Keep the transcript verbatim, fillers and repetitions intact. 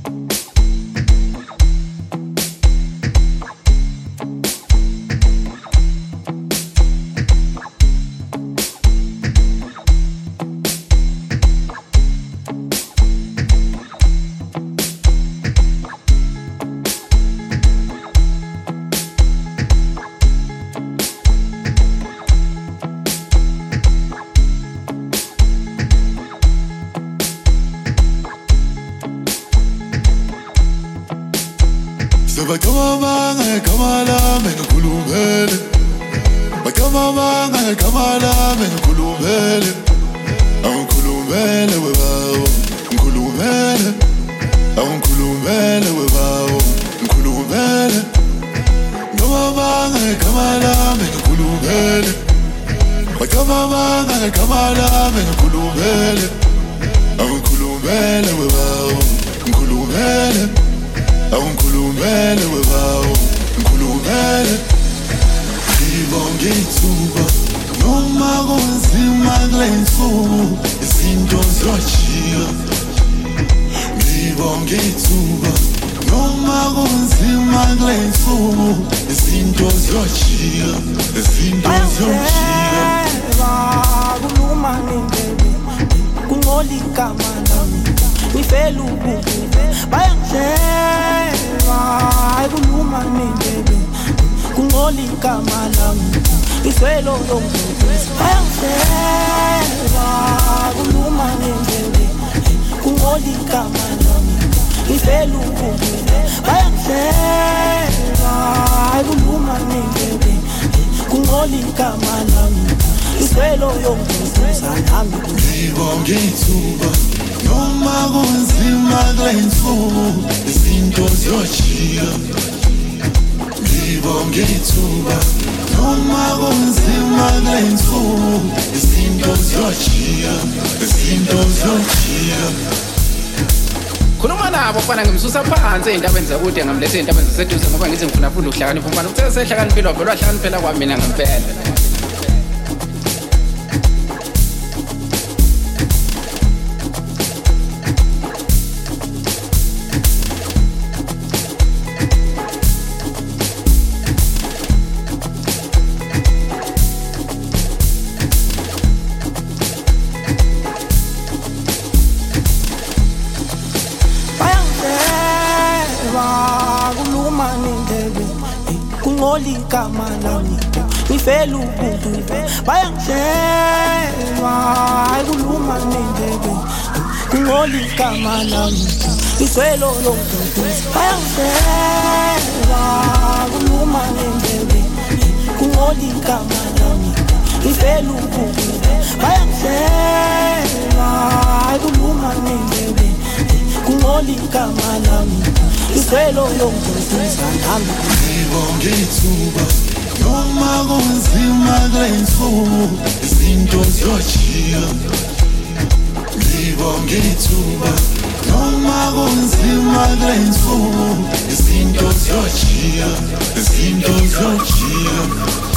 Bakamamanga kamalame ngikhulumele Bakamamanga kamalame ngikhulumele Angikhulumele webawo ngikhulumele Angikhulumele webawo ngikhulumele Bakamamanga kamalame ngikhulumele Bakamamanga kamalame ngikhulumele Angikhulumele webawo ngikhulumele Angikhulumele webawo ngikhulumele Ngibonge ithuba noma kunzima kule nsuku izinto ziyajika Ngibonge ithuba noma kunzima kule nsuku izinto ziyajika izinto ziyajika Kuluma nendebe kungolika malami ngifela ububu bayangishela kuluma nendebe kungolika malami ngifela ububu bayangishela kuluma nendebe kungolika malami ngifela ububu bayangishela kuluma nendebe kungolika malami Iswelo yonke sanhambi Ngibonge ithuba noma kunzima kule nsuku izinto ziyajika Ngibonge ithuba noma kunzima kule nsuku izinto ziyajika izinto ziyajika Khuluma nabo fana ngimsusa phansi endabeni zakude ngamlethe endabeni zaseduze ngoba ngithi ngifuna futhi ukuhlakanipha mfana ukuthi sehlakaniphile vele wahlakaniphela kwami mina ngempela kuluma nendebe kungolika malami ngifela ubuntu bayangishela kuluma nendebe kungolika malami ngifela ubuntu bayangishela kuluma nendebe kungolika malami ngifela ubuntu bayangishela kuluma nendebe kungolika malami Iswelo yonke sanhambi Ngibonge ithuba noma kunzima kule nsuku izinto ziyajika Ngibonge ithuba noma kunzima kule nsuku izinto ziyajika izinto ziyajika